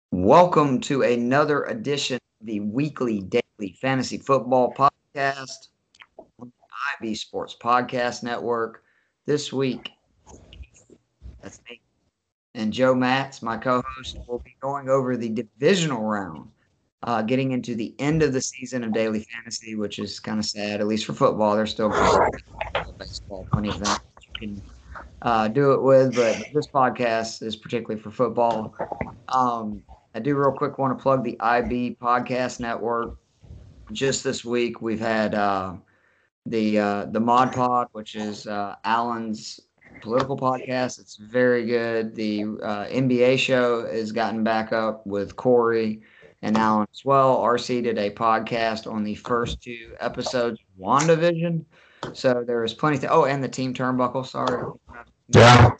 Welcome to another edition of the weekly daily fantasy football podcast on the IB Sports Podcast Network. This week, that's me and Joe Matz, my co-host, will be going over the divisional round, getting into the end of the season of daily fantasy, which is kind of sad, at least for football. There's still baseball, plenty of things you can do it with, but this podcast is particularly for football. I do real quick want to plug the IB Podcast Network. Just this week, we've had the Mod Pod, which is Alan's political podcast. It's very good. The NBA show has gotten back up with Corey and Alan as well. RC did a podcast on the first two episodes of WandaVision. So there was plenty. Oh, and the Team Turnbuckle. Sorry. Yeah.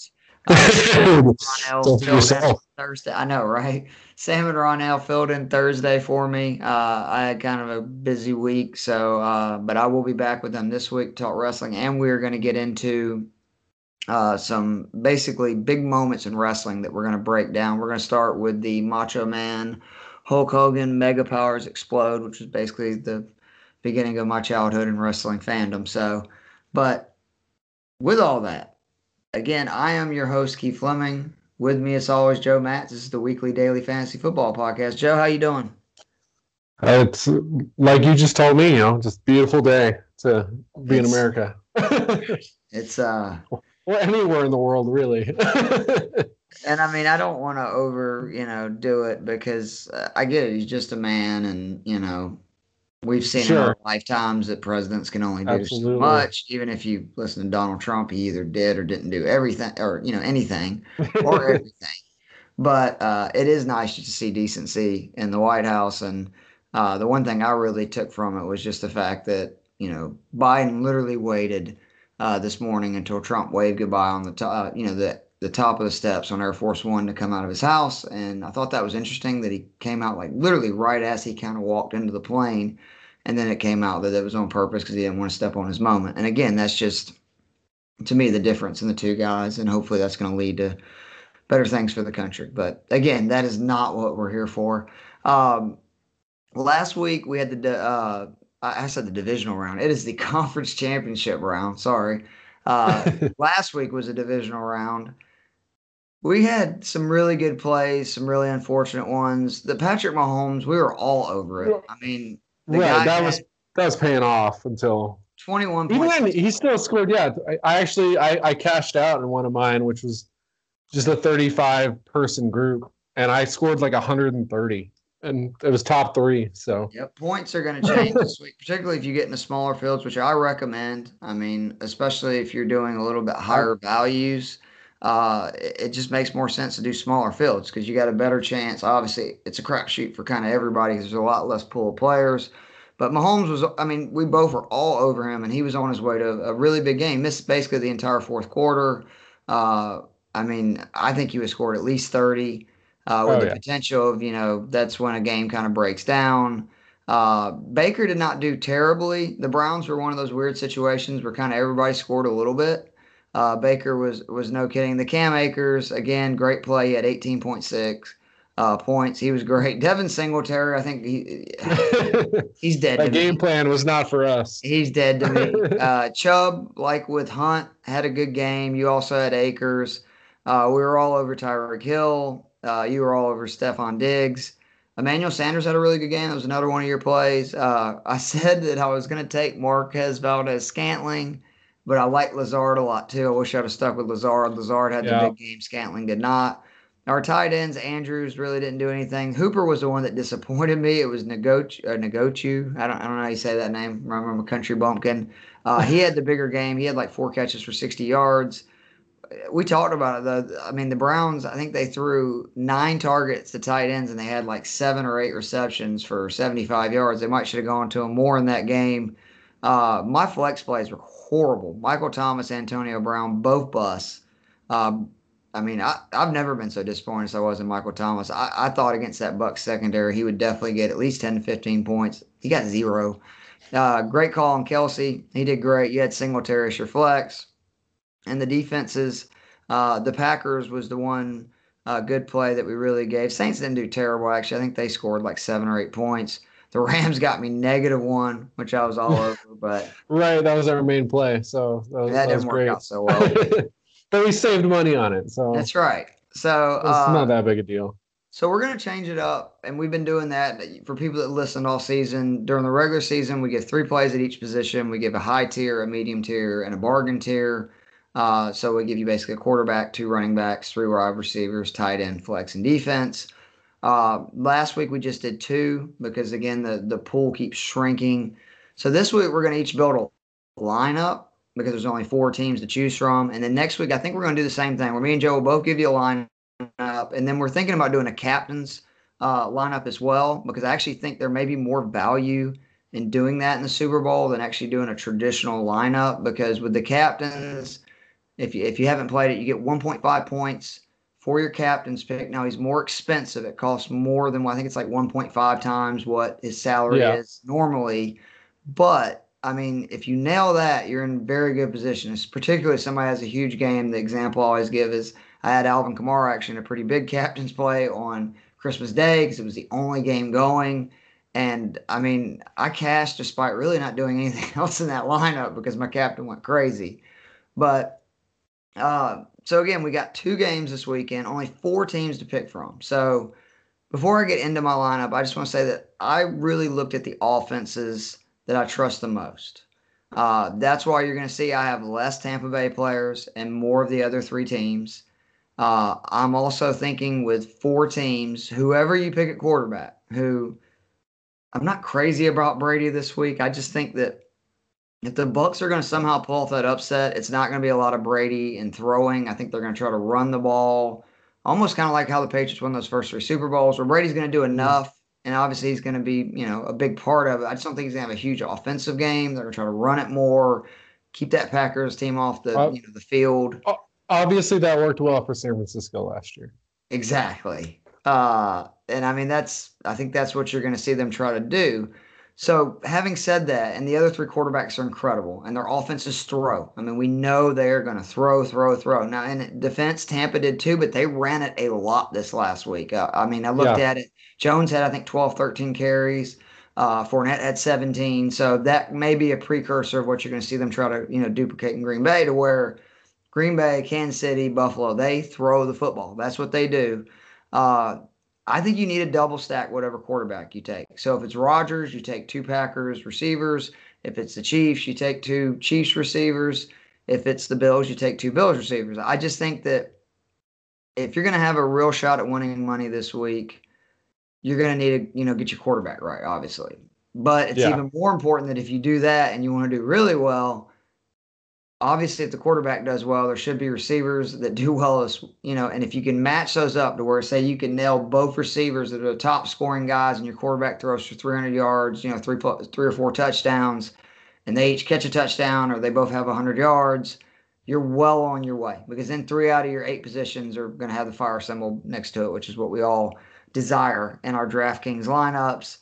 Ronell filled in Thursday. I know, right? Sam and Ronell filled in Thursday for me. I had kind of a busy week, so but I will be back with them this week to talk wrestling, and we're going to get into some basically big moments in wrestling that we're going to break down. We're going to start with the Macho Man, Hulk Hogan, Mega Powers Explode, which was basically the beginning of my childhood in wrestling fandom. So, but with all that. Again, I am your host, Keith Fleming. With me, as always, Joe Matz. This is the weekly daily fantasy football podcast. Joe, how you doing? It's like you just told me, just beautiful day to be in America. It's or anywhere in the world, really. And I mean, I don't want to do it because I get it. He's just a man, and we've seen in our lifetimes that presidents can only do so much. Even if you listen to Donald Trump, he either did or didn't do everything, or anything, or everything. But it is nice to see decency in the White House. And the one thing I really took from it was just the fact that Biden literally waited this morning until Trump waved goodbye on the top, the top of the steps on Air Force One to come out of his house. And I thought that was interesting that he came out like literally right as he kind of walked into the plane. And then it came out that it was on purpose because he didn't want to step on his moment. And again, that's just, to me, the difference in the two guys. And hopefully that's going to lead to better things for the country. But again, that is not what we're here for. Last week we had I said the divisional round. It is the conference championship round. Sorry. Last week was a divisional round. We had some really good plays, some really unfortunate ones. The Patrick Mahomes, we were all over it. I mean, that was paying off until 21 points. Even then, he still scored. Yeah, I cashed out in one of mine, which was just a 35-person group, and I scored like 130, and it was top three. So points are going to change this week, particularly if you get into smaller fields, which I recommend. I mean, especially if you're doing a little bit higher values. It just makes more sense to do smaller fields because you got a better chance. Obviously, it's a crapshoot for kind of everybody because there's a lot less pool of players. But Mahomes was, I mean, we both were all over him, and he was on his way to a really big game. Missed basically the entire fourth quarter. I mean, I think he would scored at least 30 with the potential of, that's when a game kind of breaks down. Baker did not do terribly. The Browns were one of those weird situations where kind of everybody scored a little bit. Baker was no kidding. The Cam Akers, again, great play. He had 18.6 points. He was great. Devin Singletary, I think he's dead. That game plan was not for us. He's dead to me. Chubb, like with Hunt, had a good game. You also had Akers. We were all over Tyreek Hill. You were all over Stephon Diggs. Emmanuel Sanders had a really good game. That was another one of your plays. I said that I was going to take Marquez Valdes-Scantling, but I like Lazard a lot too. I wish I'd have stuck with Lazard. Lazard had the big game. Scantling did not. Our tight ends, Andrews really didn't do anything. Hooper was the one that disappointed me. It was Negochu. I don't know how you say that name. I'm a country bumpkin. He had the bigger game. He had like 4 catches for 60 yards. We talked about it though. I mean, the Browns, I think they threw 9 targets to tight ends and they had like 7 or 8 receptions for 75 yards. They might should have gone to them more in that game. My flex plays were horrible. Michael Thomas, Antonio Brown, both busts. I mean, I've never been so disappointed as I was in Michael Thomas. I thought against that Bucs secondary, he would definitely get at least 10 to 15 points. He got 0. Great call on Kelsey. He did great. You had Singletary as your flex. And the defenses, the Packers was the one Good play that we really gave. Saints didn't do terrible, actually. I think they scored like 7 or 8 points. The Rams got me -1, which I was all over, but right, that was our main play, so that that was didn't work great. out so well. But we saved money on it, so That's right. So, it's not that big a deal. so we're going to change it up, and we've been doing that for people that listened all season. During the regular season, we give 3 plays at each position. We give a high tier, a medium tier, and a bargain tier. So we give you basically a quarterback, 2 running backs, 3 wide receivers, tight end, flex, and defense. Last week we just did 2 because again the pool keeps shrinking. So this week we're going to each build a lineup because there's only 4 teams to choose from, and then next week I think we're going to do the same thing. Where me and Joe will both give you a lineup, and then we're thinking about doing a captain's lineup as well because I actually think there may be more value in doing that in the Super Bowl than actually doing a traditional lineup because with the captains, if you haven't played it, you get 1.5 points for your captain's pick. Now he's more expensive. It costs more than I think it's like 1.5 times what his salary is normally. But I mean, if you nail that, you're in very good position. It's particularly if somebody has a huge game. The example I always give is I had Alvin Kamara actually in a pretty big captain's play on Christmas Day because it was the only game going. And I mean, I cashed despite really not doing anything else in that lineup because my captain went crazy. But so again, we got 2 games this weekend, only 4 teams to pick from. So before I get into my lineup, I just want to say that I really looked at the offenses that I trust the most. That's why you're going to see I have less Tampa Bay players and more of the other 3 teams. I'm also thinking with 4 teams, whoever you pick at quarterback, who I'm not crazy about Brady this week. I just think that if the Bucks are going to somehow pull off that upset, it's not going to be a lot of Brady and throwing. I think they're going to try to run the ball, almost kind of like how the Patriots won those first 3 Super Bowls, where Brady's going to do enough, and obviously he's going to be, a big part of it. I just don't think he's going to have a huge offensive game. They're going to try to run it more, keep that Packers team off the field. Obviously, that worked well for San Francisco last year. Exactly. And I mean, I think that's what you're going to see them try to do. So having said that, and the other 3 quarterbacks are incredible, and their offenses throw. I mean, we know they're going to throw. Now, in defense, Tampa did too, but they ran it a lot this last week. I mean, I looked at it. Jones had, I think, 12, 13 carries. Fournette had 17. So that may be a precursor of what you're going to see them try to, duplicate in Green Bay to where Green Bay, Kansas City, Buffalo, they throw the football. That's what they do. I think you need a double stack whatever quarterback you take. So if it's Rodgers, you take 2 Packers receivers. If it's the Chiefs, you take 2 Chiefs receivers. If it's the Bills, you take 2 Bills receivers. I just think that if you're going to have a real shot at winning money this week, you're going to need to, get your quarterback right, obviously. But it's even more important that if you do that and you want to do really well, obviously, if the quarterback does well, there should be receivers that do well as and if you can match those up to where, say, you can nail both receivers that are the top scoring guys, and your quarterback throws for 300 yards, 3 or 4 touchdowns, and they each catch a touchdown, or they both have 100 yards, you're well on your way because then 3 out of your 8 positions are going to have the fire symbol next to it, which is what we all desire in our DraftKings lineups.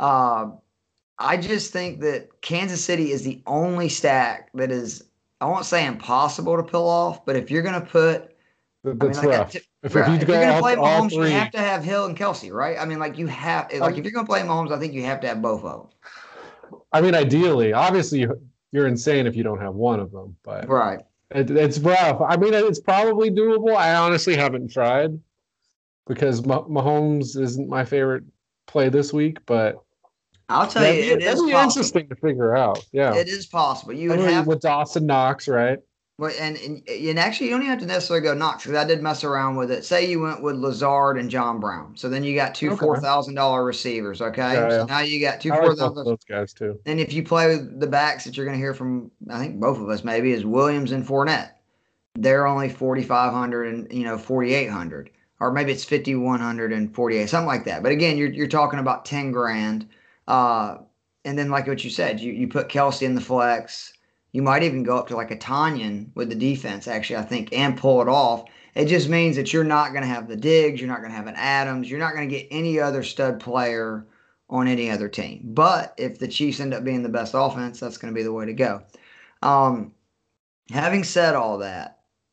I just think that Kansas City is the only stack that is, I won't say impossible to pull off, but if you're going to put, that's rough. If you're going to play Mahomes, you have to have Hill and Kelsey, right? I mean, if you're going to play Mahomes, I think you have to have both of them. I mean, ideally, obviously, you're insane if you don't have one of them, but right, it's rough. I mean, it's probably doable. I honestly haven't tried because Mahomes isn't my favorite play this week, but I'll tell you, it is possible. Interesting to figure out. Yeah, it is possible. You would have with Dawson Knox, right? Well, and actually, you don't even have to necessarily go Knox because I did mess around with it. Say you went with Lazard and John Brown, so then you got 2 $4,000 receivers. Okay, so now you got 2 $4,000. Those guys too. And if you play with the backs that you're going to hear from, I think both of us maybe is Williams and Fournette. They're only 4,500 and 4,800, or maybe it's 5,100 and 48, something like that. But again, you're talking about 10 grand. And then like what you said, you put Kelsey in the flex. You might even go up to like a Tanyan with the defense, actually, I think, and pull it off. It just means that you're not going to have the Diggs. You're not going to have an Adams. You're not going to get any other stud player on any other team. But if the Chiefs end up being the best offense, that's going to be the way to go. Having said all that,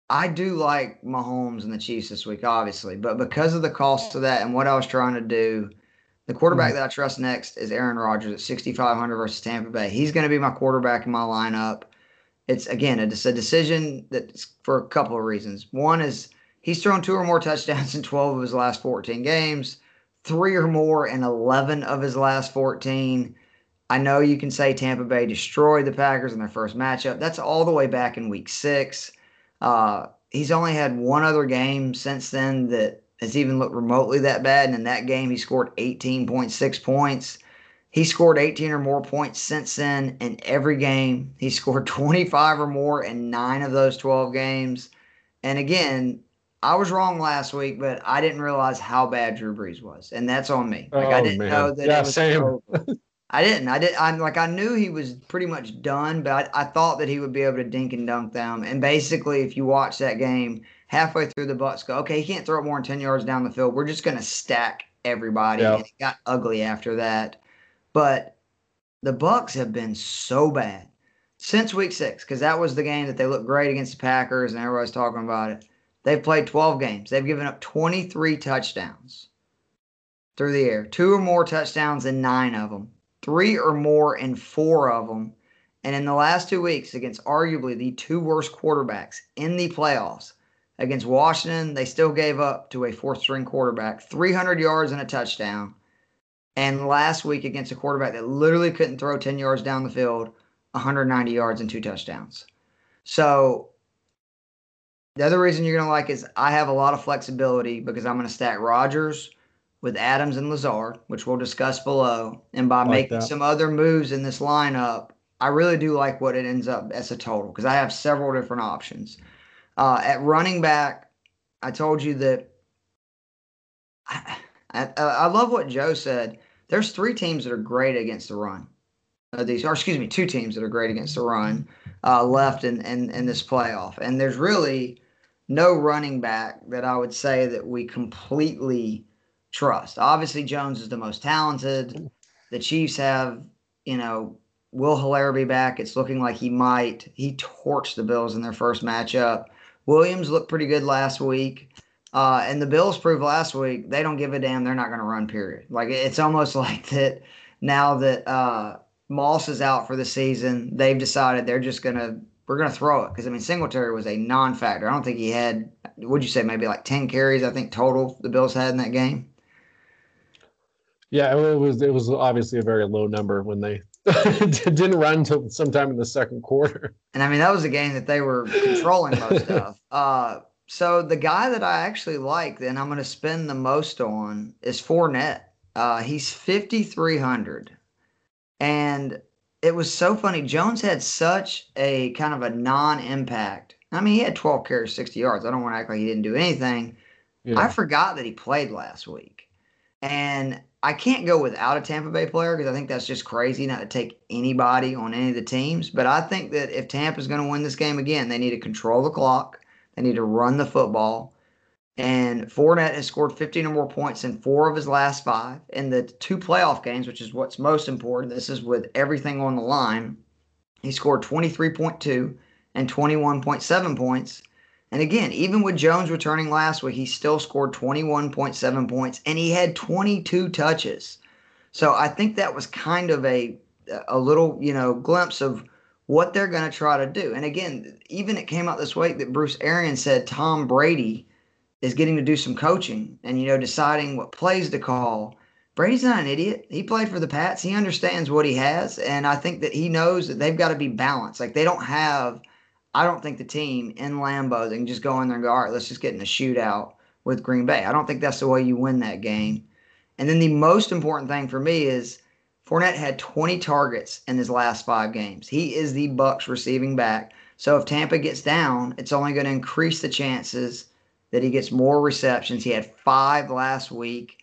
I do like Mahomes and the Chiefs this week, obviously, but because of the cost of that and what I was trying to do, the quarterback that I trust next is Aaron Rodgers at 6,500 versus Tampa Bay. He's going to be my quarterback in my lineup. It's again, it's a decision that's for a couple of reasons. One is he's thrown 2 or more touchdowns in 12 of his last 14 games, 3 or more in 11 of his last 14. I know you can say Tampa Bay destroyed the Packers in their first matchup. That's all the way back in week 6. He's only had one other game since then that has even looked remotely that bad. And in that game, he scored 18.6 points. He scored 18 or more points since then in every game. He scored 25 or more in 9 of those 12 games. And again, I was wrong last week, but I didn't realize how bad Drew Brees was. And that's on me. Like, I didn't know that it was same. over. I didn't. I knew he was pretty much done, but I thought that he would be able to dink and dunk them. And basically, if you watch that game, halfway through the Bucks go, okay, he can't throw it more than 10 yards down the field. We're just going to stack everybody. Yep. And it got ugly after that. But the Bucks have been so bad since week 6, because that was the game that they looked great against the Packers and everybody's talking about it. They've played 12 games. They've given up 23 touchdowns through the air, 2 or more touchdowns in 9 of them. 3 or more in 4 of them. And in the last 2 weeks, against arguably the 2 worst quarterbacks in the playoffs, against Washington, they still gave up to a 4th-string quarterback 300 yards and a touchdown. And last week, against a quarterback that literally couldn't throw 10 yards down the field, 190 yards and 2 touchdowns. So the other reason you're going to like is I have a lot of flexibility because I'm going to stack Rodgers with Adams and Lazard, which we'll discuss below. And by making some other moves in this lineup, I really do like what it ends up as a total because I have several different options. At running back, I told you that I love what Joe said. There's 3 teams that are great against the run. 2 teams that are great against the run left in this playoff. And there's really no running back that I would say that we completely trust. Obviously, Jones is the most talented. The Chiefs have, Will Helaire be back? It's looking like he might. He torched the Bills in their first matchup. Williams looked pretty good last week. And the Bills proved last week they don't give a damn. They're not going to run, period. Like, it's almost like that now that Moss is out for the season, they've decided we're going to throw it. Because, Singletary was a non-factor. I don't think he had, would you say, maybe like 10 carries, I think, total the Bills had in that game. Yeah, it was obviously a very low number when they didn't run until sometime in the second quarter. And that was a game that they were controlling most of. So the guy that I actually like, and I'm going to spend the most on, is Fournette. He's 5,300. And it was so funny. Jones had such a kind of a non-impact. He had 12 carries, 60 yards. I don't want to act like he didn't do anything. Yeah. I forgot that he played last week. And I can't go without a Tampa Bay player because I think that's just crazy not to take anybody on any of the teams. But I think that if Tampa's going to win this game again, they need to control the clock. They need to run the football. And Fournette has scored 15 or more points in 4 of his last 5. In the 2 playoff games, which is what's most important, this is with everything on the line, he scored 23.2 and 21.7 points. And again, even with Jones returning last week, he still scored 21.7 points, and he had 22 touches. So I think that was kind of a little, glimpse of what they're going to try to do. And again, even it came out this week that Bruce Arians said Tom Brady is getting to do some coaching and, deciding what plays to call. Brady's not an idiot. He played for the Pats. He understands what he has, and I think that he knows that they've got to be balanced. Like, they don't have – I don't think the team in Lambeau, they can just go in there and go, all right, let's just get in a shootout with Green Bay. I don't think that's the way you win that game. And then the most important thing for me is Fournette had 20 targets in his last 5 games. He is the Bucs receiving back. So if Tampa gets down, it's only going to increase the chances that he gets more receptions. He had 5 last week.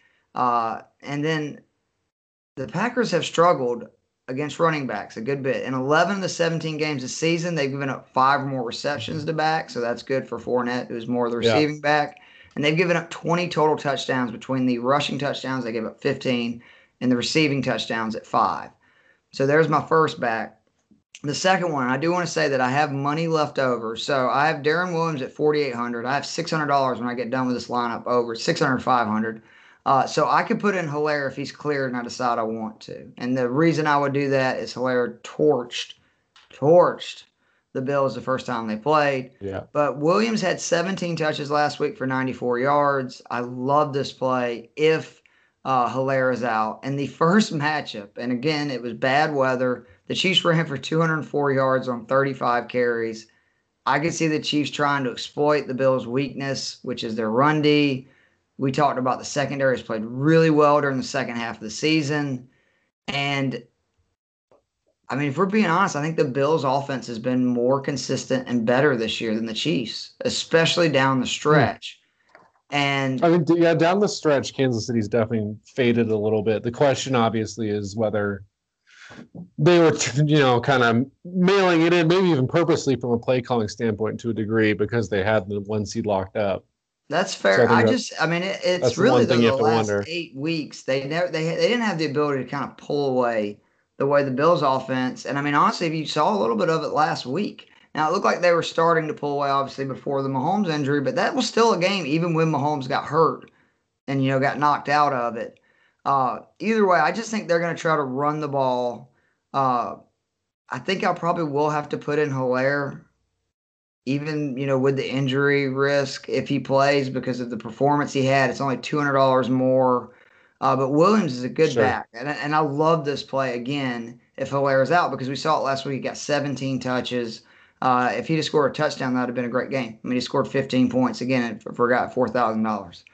And then the Packers have struggled against running backs a good bit. In 11 of the 17 games this season, they've given up 5 or more receptions to back, so that's good for Fournette, who's more the receiving back. And they've given up 20 total touchdowns between the rushing touchdowns, they gave up 15, and the receiving touchdowns at 5. So there's my first back. The second one, I do want to say that I have money left over. So I have Darren Williams at 4,800. I have $600 when I get done with this lineup over 600, 500. So I could put in Hilaire if he's cleared and I decide I want to. And the reason I would do that is Hilaire torched the Bills the first time they played. Yeah. But Williams had 17 touches last week for 94 yards. I love this play if Hilaire is out. And the first matchup, and again, it was bad weather. The Chiefs ran for 204 yards on 35 carries. I could see the Chiefs trying to exploit the Bills' weakness, which is their run D. We talked about the secondary has played really well during the second half of the season. And I mean, if we're being honest, I think the Bills' offense has been more consistent and better this year than the Chiefs, especially down the stretch. And I mean, yeah, down the stretch, Kansas City's definitely faded a little bit. The question, obviously, is whether they were, kind of mailing it in, maybe even purposely from a play calling standpoint to a degree, because they had the 1 seed locked up. That's fair. So it's really the last 8 weeks they didn't have the ability to kind of pull away the way the Bills offense. And I mean, honestly, if you saw a little bit of it last week, now it looked like they were starting to pull away, obviously before the Mahomes injury, but that was still a game, even when Mahomes got hurt and got knocked out of it. Either way, I just think they're going to try to run the ball. I think I probably will have to put in Hilaire, even, with the injury risk if he plays because of the performance he had. It's only $200 more. But Williams is a good back. And I love this play again if Hilaire is out, because we saw it last week. He got 17 touches. If he'd have scored a touchdown, that would have been a great game. I mean, he scored 15 points again and forgot $4,000.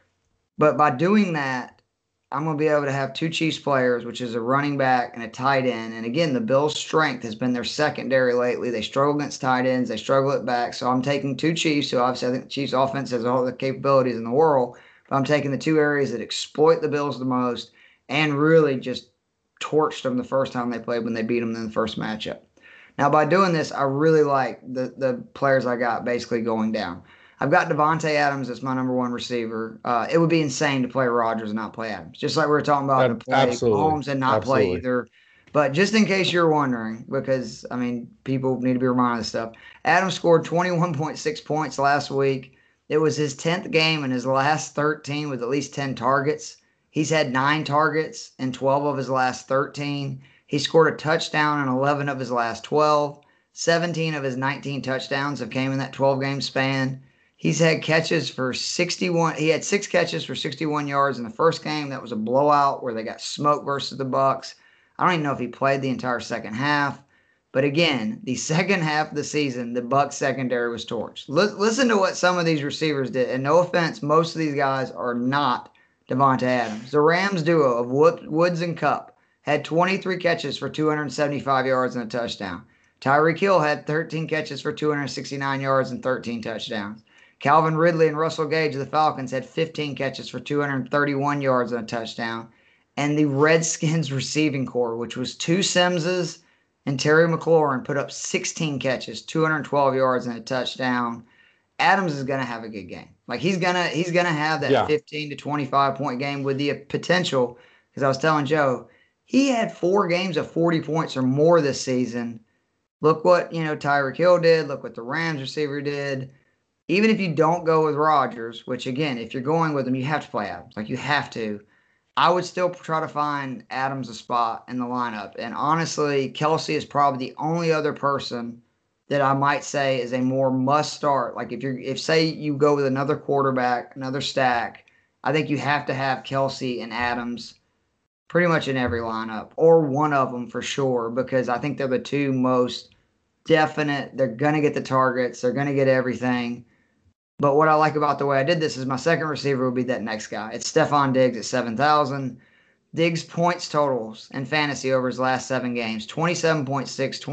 But by doing that, I'm going to be able to have 2 Chiefs players, which is a running back and a tight end. And again, the Bills' strength has been their secondary lately. They struggle against tight ends. They struggle at back. So I'm taking 2 Chiefs, who obviously I think the Chiefs' offense has all the capabilities in the world. But I'm taking the 2 areas that exploit the Bills the most and really just torched them the first time they played when they beat them in the first matchup. Now, by doing this, I really like the players I got basically going down. I've got Davante Adams as my number 1 receiver. It would be insane to play Rodgers and not play Adams. Just like we were talking about to play Mahomes and not play either. But just in case you're wondering, because, I mean, people need to be reminded of stuff. Adams scored 21.6 points last week. It was his 10th game in his last 13 with at least 10 targets. He's had 9 targets in 12 of his last 13. He scored a touchdown in 11 of his last 12. 17 of his 19 touchdowns have came in that 12-game span. He's had catches for 61. He had 6 catches for 61 yards in the first game. That was a blowout where they got smoked versus the Bucs. I don't even know if he played the entire second half. But again, the second half of the season, the Bucs secondary was torched. Listen to what some of these receivers did. And no offense, most of these guys are not Davante Adams. The Rams duo of Woods and Kupp had 23 catches for 275 yards and a touchdown. Tyreek Hill had 13 catches for 269 yards and 13 touchdowns. Calvin Ridley and Russell Gage of the Falcons had 15 catches for 231 yards and a touchdown. And the Redskins receiving corps, which was 2 Simses and Terry McLaurin, put up 16 catches, 212 yards and a touchdown. Adams is going to have a good game. Like he's gonna have that 15 to 25 point game with the potential. Because I was telling Joe, he had 4 games of 40 points or more this season. Look what Tyreek Hill did. Look what the Rams receiver did. Even if you don't go with Rodgers, which again, if you're going with him, you have to play Adams. Like you have to. I would still try to find Adams a spot in the lineup. And honestly, Kelce is probably the only other person that I might say is a more must start. Like if say you go with another quarterback, another stack, I think you have to have Kelce and Adams pretty much in every lineup, or one of them for sure, because I think they're the 2 most definite. They're going to get the targets. They're going to get everything. But what I like about the way I did this is my second receiver would be that next guy. It's Stephon Diggs at 7,000. Diggs' points totals in fantasy over his last 7 games, 27.6,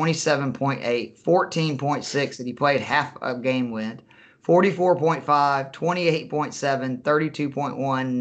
27.8, 14.6 that he played half a game with, 44.5, 28.7, 32.1,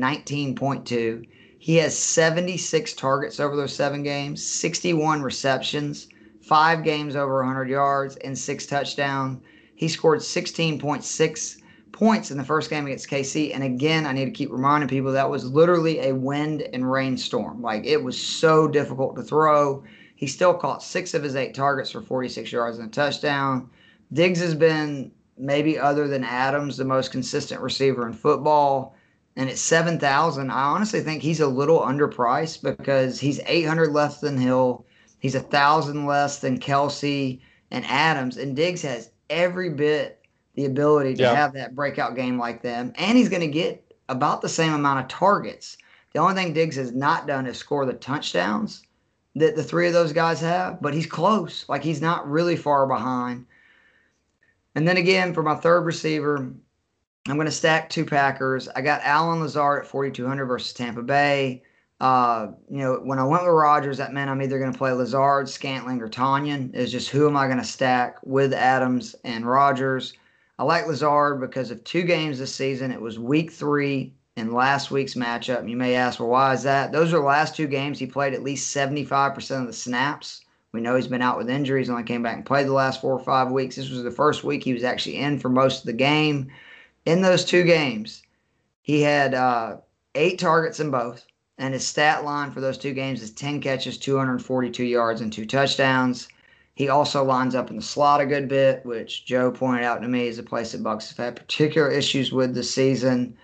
19.2. He has 76 targets over those 7 games, 61 receptions, 5 games over 100 yards, and 6 touchdowns. He scored 16.6 points in the first game against KC. And again, I need to keep reminding people that was literally a wind and rainstorm. Like it was so difficult to throw. He still caught 6 of his 8 targets for 46 yards and a touchdown. Diggs has been, maybe other than Adams, the most consistent receiver in football. And at 7,000, I honestly think he's a little underpriced because he's 800 less than Hill. He's 1,000 less than Kelce and Adams. And Diggs has every bit the ability to have that breakout game like them. And he's going to get about the same amount of targets. The only thing Diggs has not done is score the touchdowns that the 3 of those guys have, but he's close. Like, he's not really far behind. And then again, for my third receiver, I'm going to stack 2 Packers. I got Allen Lazard at 4,200 versus Tampa Bay. When I went with Rodgers, that meant I'm either going to play Lazard, Scantling, or Tonyan. It's just who am I going to stack with Adams and Rodgers. I like Lazard because of 2 games this season. It was week 3 in last week's matchup. And you may ask, well, why is that? Those are the last 2 games he played at least 75% of the snaps. We know he's been out with injuries, only came back and played the last 4 or 5 weeks. This was the first week he was actually in for most of the game. In those 2 games, he had 8 targets in both, and his stat line for those 2 games is 10 catches, 242 yards, and 2 touchdowns. He also lines up in the slot a good bit, which Joe pointed out to me is a place that Bucs have had particular issues with this season.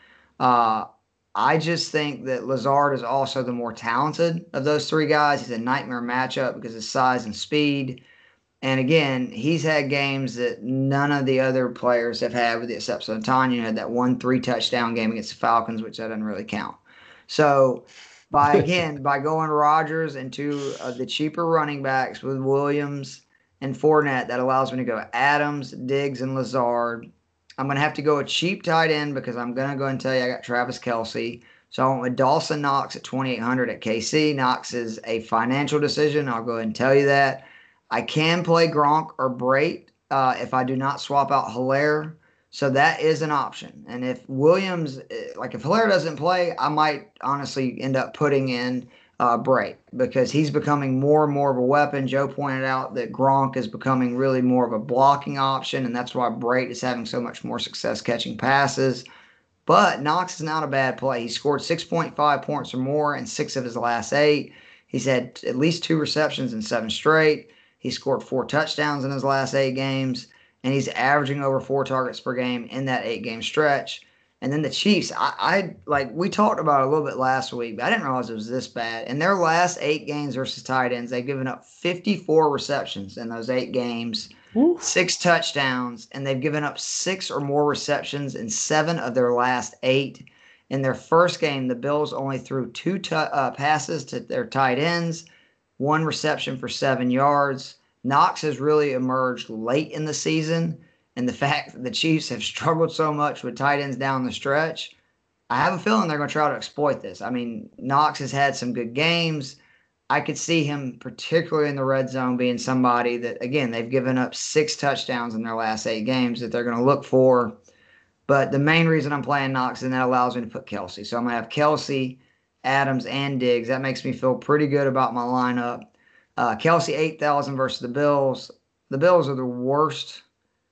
I just think that Lazard is also the more talented of those 3 guys. He's a nightmare matchup because of his size and speed. And again, he's had games that none of the other players have had, with the exception of Tonyan, had that 1 3-touchdown game against the Falcons, which that doesn't really count. So, by going Rodgers and 2 of the cheaper running backs with Williams and Fournette, that allows me to go Adams, Diggs, and Lazard. I'm going to have to go a cheap tight end because I'm going to go and tell you I got Travis Kelce. So I went with Dawson Knox at 2,800 at KC. Knox is a financial decision. I'll go ahead and tell you that. I can play Gronk or Brate if I do not swap out Hilaire. So that is an option. And if Williams, if Hilaire doesn't play, I might honestly end up putting in Brate because he's becoming more and more of a weapon. Joe pointed out that Gronk is becoming really more of a blocking option, and that's why Brate is having so much more success catching passes. But Knox is not a bad play. He scored 6.5 points or more in 6 of his last 8. He's had at least 2 receptions in 7 straight. He scored 4 touchdowns in his last 8 games, and he's averaging over 4 targets per game in that 8-game stretch. And then the Chiefs, we talked about it a little bit last week, but I didn't realize it was this bad. In their last 8 games versus tight ends, they've given up 54 receptions in those 8 games, 6 touchdowns, and they've given up 6 or more receptions in 7 of their last 8. In their first game, the Bills only threw 2 passes to their tight ends, 1 reception for 7 yards. Knox has really emerged late in the season, and the fact that the Chiefs have struggled so much with tight ends down the stretch, I have a feeling they're going to try to exploit this. I mean, Knox has had some good games. I could see him, particularly in the red zone, being somebody that, again, they've given up 6 touchdowns in their last 8 games that they're going to look for. But the main reason I'm playing Knox, and that allows me to put Kelce. So I'm going to have Kelce, Adams, and Diggs. That makes me feel pretty good about my lineup. Kelce 8,000 versus the Bills. The Bills are the worst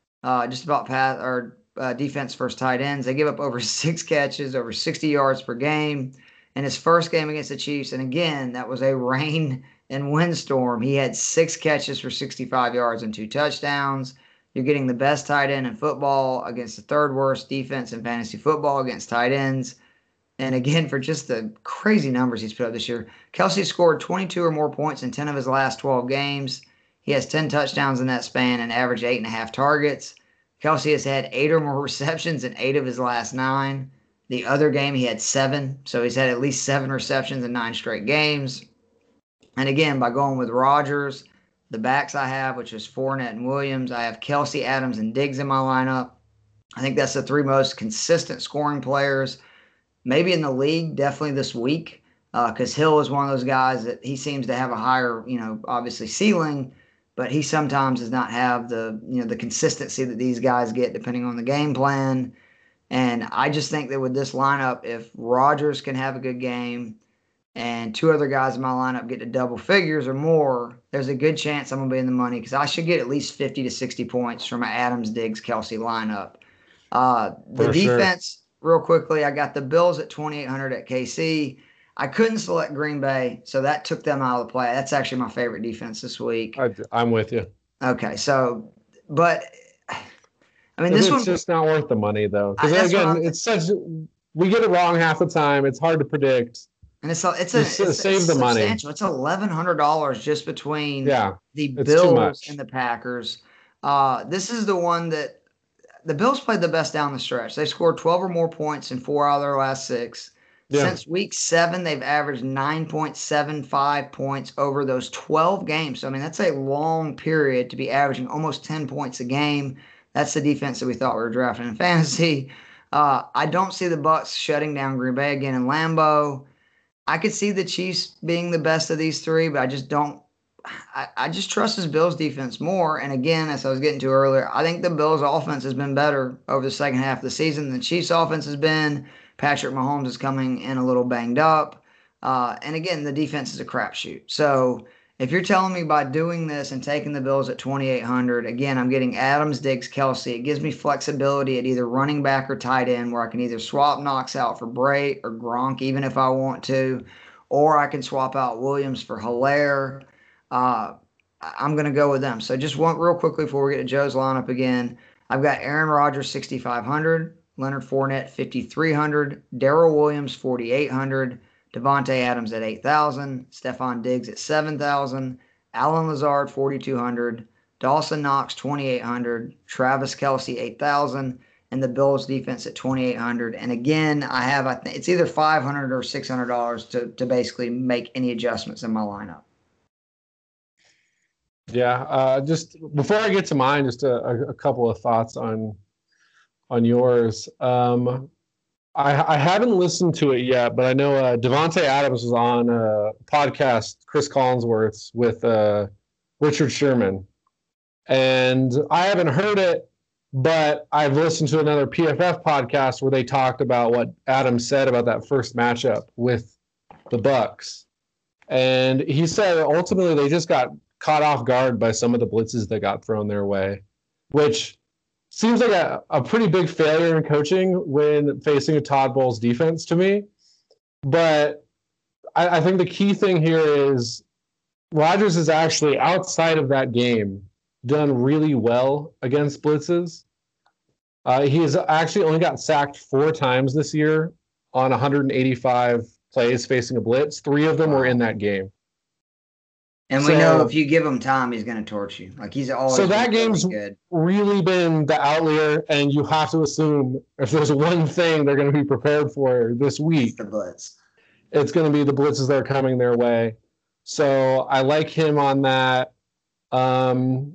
defense versus tight ends. They give up over 6 catches, over 60 yards per game. In his first game against the Chiefs, and again, that was a rain and windstorm, he had 6 catches for 65 yards and 2 touchdowns. You're getting the best tight end in football against the 3rd worst defense in fantasy football against tight ends. And again, for just the crazy numbers he's put up this year, Kelce scored 22 or more points in 10 of his last 12 games. He has 10 touchdowns in that span and averaged 8.5 targets. Kelce has had 8 or more receptions in 8 of his last 9. The other game, he had 7. So he's had at least 7 receptions in 9 straight games. And again, by going with Rodgers, the backs I have, which is Fournette and Williams, I have Kelce, Adams, and Diggs in my lineup. I think that's the 3 most consistent scoring players maybe in the league, definitely this week, because Hill is one of those guys that he seems to have a higher, obviously ceiling, but he sometimes does not have the consistency that these guys get depending on the game plan. And I just think that with this lineup, if Rodgers can have a good game and 2 other guys in my lineup get to double figures or more, there's a good chance I'm going to be in the money because I should get at least 50 to 60 points from my Adams, Diggs, Kelce lineup. The defense, real quickly, I got the Bills at 2,800 at KC. I couldn't select Green Bay, so that took them out of the play. That's actually my favorite defense this week. I'm with you. Okay, so, but I mean, this it's just not worth the money though, because again, it's such we get it wrong half the time. It's hard to predict, and it's save the money. It's $1,100 just between the Bills and the Packers. This is the one that the Bills played the best down the stretch. They scored 12 or more points in 4 out of their last 6. Yeah. Since week 7, they've averaged 9.75 points over those 12 games. So, I mean, that's a long period to be averaging almost 10 points a game. That's the defense that we thought we were drafting in fantasy. I don't see the Bucs shutting down Green Bay again in Lambeau. I could see the Chiefs being the best of these 3, but I just don't. I just trust this Bills defense more. And again, as I was getting to earlier, I think the Bills offense has been better over the second half of the season than the Chiefs offense has been. Patrick Mahomes is coming in a little banged up. And again, the defense is a crapshoot. So if you're telling me by doing this and taking the Bills at 2,800, again, I'm getting Adams, Diggs, Kelce. It gives me flexibility at either running back or tight end where I can either swap Knox out for Bray or Gronk, even if I want to, or I can swap out Williams for Hilaire. I'm going to go with them. So just one real quickly before we get to Joe's lineup again, I've got Aaron Rodgers, 6,500, Leonard Fournette, 5,300, Darrell Williams, 4,800, Devontae Adams at 8,000, Stephon Diggs at 7,000, Allen Lazard, 4,200, Dawson Knox, 2,800, Travis Kelce, 8,000, and the Bills defense at 2,800. And again, I think it's either $500 or $600 to basically make any adjustments in my lineup. Yeah, just before I get to mine, just a couple of thoughts on yours. I haven't listened to it yet, but I know Devontae Adams was on a podcast, Chris Collinsworth's, with Richard Sherman. And I haven't heard it, but I've listened to another PFF podcast where they talked about what Adams said about that first matchup with the Bucs. And he said ultimately they just got caught off guard by some of the blitzes that got thrown their way, which seems like a pretty big failure in coaching when facing a Todd Bowles defense to me. But I think the key thing here is Rodgers is actually, outside of that game, done really well against blitzes. He has actually only got sacked 4 times this year on 185 plays facing a blitz. 3 of them were in that game. And we know if you give him time, he's going to torch you. Like he's always. So that game's really been the outlier, and you have to assume if there's one thing they're going to be prepared for this week, it's the blitz. It's going to be the blitzes that are coming their way. So I like him on that. The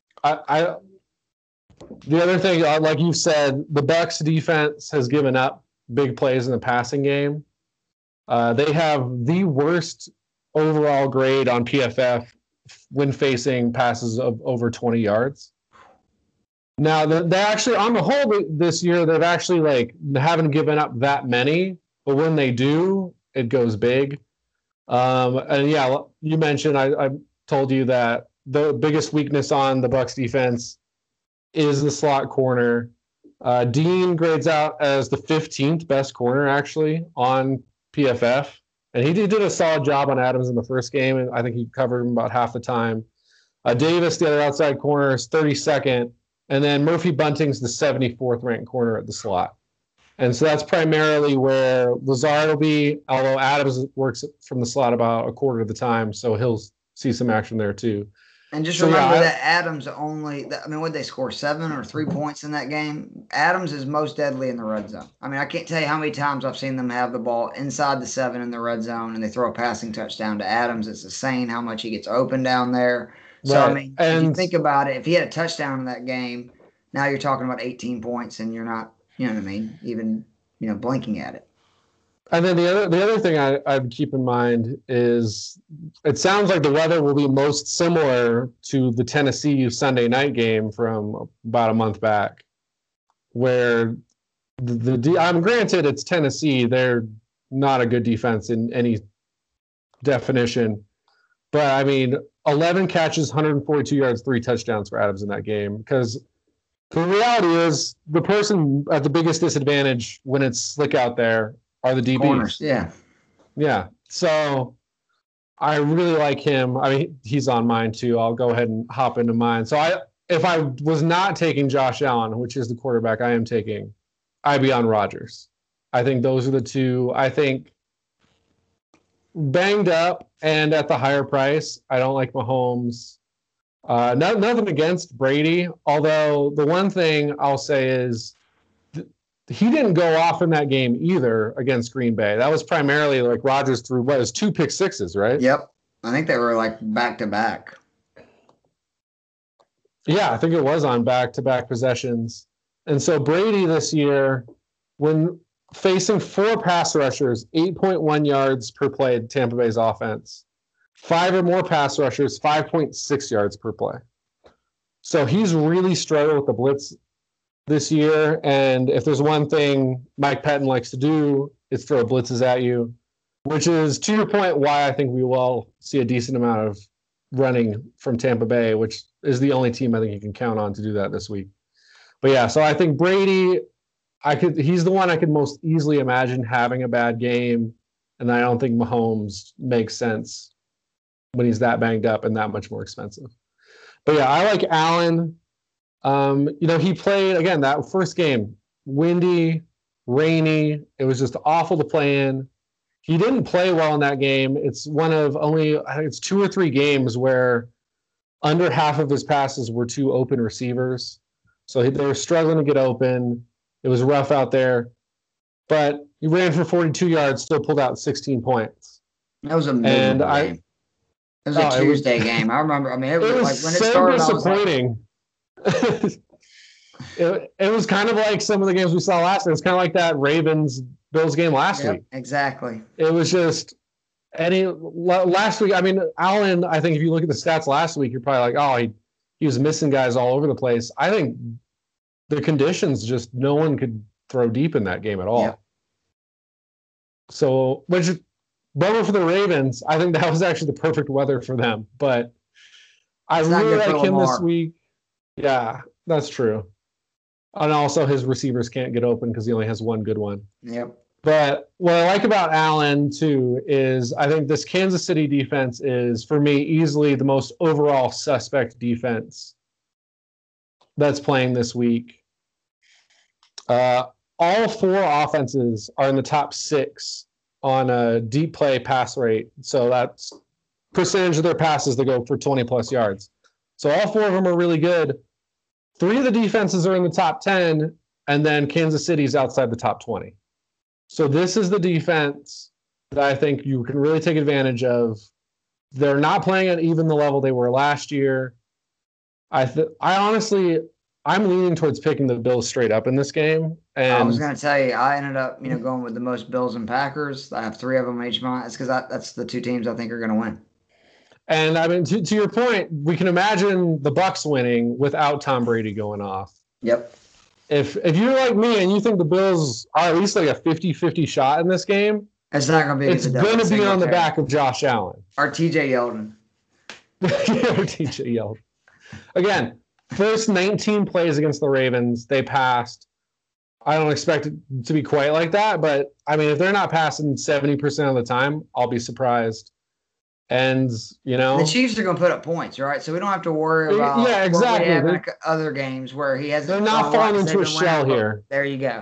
other thing, like you said, the Bucs defense has given up big plays in the passing game. They have the worst overall grade on PFF when facing passes of over 20 yards. Now, they actually, on the whole, this year, they've actually haven't given up that many, but when they do, it goes big. And yeah, you mentioned, I told you that the biggest weakness on the Bucs defense is the slot corner. Dean grades out as the 15th best corner, actually, on PFF. And he did a solid job on Adams in the first game, and I think he covered him about half the time. Davis, the other outside corner, is 32nd, and then Murphy Bunting's the 74th ranked corner at the slot. And so that's primarily where Lazard will be, although Adams works from the slot about a quarter of the time, so he'll see some action there too. And just remember that Adams would they score 7 or 3 points in that game? Adams is most deadly in the red zone. I mean, I can't tell you how many times I've seen them have the ball inside the 7 in the red zone and they throw a passing touchdown to Adams. It's insane how much he gets open down there. So, right. I mean, if you think about it, if he had a touchdown in that game, now you're talking about 18 points and you're not, you know what I mean, even, blinking at it. And then the other thing I'd keep in mind is it sounds like the weather will be most similar to the Tennessee Sunday night game from about a month back, where I'm granted it's Tennessee. They're not a good defense in any definition. But, I mean, 11 catches, 142 yards, 3 touchdowns for Adams in that game. Because the reality is the person at the biggest disadvantage when it's slick out there are the DBs. Corners, yeah. Yeah. So I really like him. I mean, he's on mine too. I'll go ahead and hop into mine. So if I was not taking Josh Allen, which is the quarterback I am taking, I'd be on Rodgers. I think those are the two. I think banged up and at the higher price. I don't like Mahomes. Nothing against Brady, although the one thing I'll say is he didn't go off in that game either against Green Bay. That was primarily like Rodgers threw what was 2 pick sixes, right? Yep. I think they were like back to back. Yeah, I think it was on back to back possessions. And so Brady this year, when facing 4 pass rushers, 8.1 yards per play, Tampa Bay's offense, 5 or more pass rushers, 5.6 yards per play. So he's really struggled with the blitz this year. And if there's one thing Mike Pettin likes to do, it's throw blitzes at you, which is, to your point, why I think we will see a decent amount of running from Tampa Bay, which is the only team I think you can count on to do that this week. But yeah, so I think Brady, he's the one I could most easily imagine having a bad game. And I don't think Mahomes makes sense when he's that banged up and that much more expensive. But yeah, I like Allen. He played, again, that first game, windy, rainy. It was just awful to play in. He didn't play well in that game. It's one of only, I think it's 2 or 3 games where under half of his passes were to open receivers. So they were struggling to get open. It was rough out there. But he ran for 42 yards, still pulled out 16 points. That was a miserable game. It was a Tuesday game. I remember. I mean, it was like when it started. Disappointing. It was kind of like some of the games we saw last week. It's kind of like that Ravens-Bills game last week. Exactly. It was just last week. I mean, Allen, I think if you look at the stats last week, you're probably like, oh, he was missing guys all over the place. I think the conditions, just no one could throw deep in that game at all. Yep. So, which bummer for the Ravens. I think that was actually the perfect weather for them. But I really like him this week. Yeah, that's true. And also his receivers can't get open because he only has one good one. Yep. But what I like about Allen, too, is I think this Kansas City defense is, for me, easily the most overall suspect defense that's playing this week. All 4 offenses are in the top 6 on a deep play pass rate. So that's percentage of their passes that go for 20-plus yards. So all 4 of them are really good. 3 of the defenses are in the top 10, and then Kansas City's outside the top 20. So this is the defense that I think you can really take advantage of. They're not playing at even the level they were last year. I'm leaning towards picking the Bills straight up in this game. And I was going to tell you, I ended up, going with the most Bills and Packers. I have 3 of them each month. It's because that's the 2 teams I think are going to win. And I mean, to your point, we can imagine the Bucs winning without Tom Brady going off. Yep. If you're like me and you think the Bills are at least like a 50-50 shot in this game, it's not going to be. It's going to be on the back of Josh Allen. Or TJ Yeldon. Or TJ Yeldon. Again, first 19 plays against the Ravens, they passed. I don't expect it to be quite like that, but I mean, if they're not passing 70% of the time, I'll be surprised. And, the Chiefs are going to put up points, right? So we don't have to worry about what we have in other games where he hasn't. They're not falling into a shell here. There you go.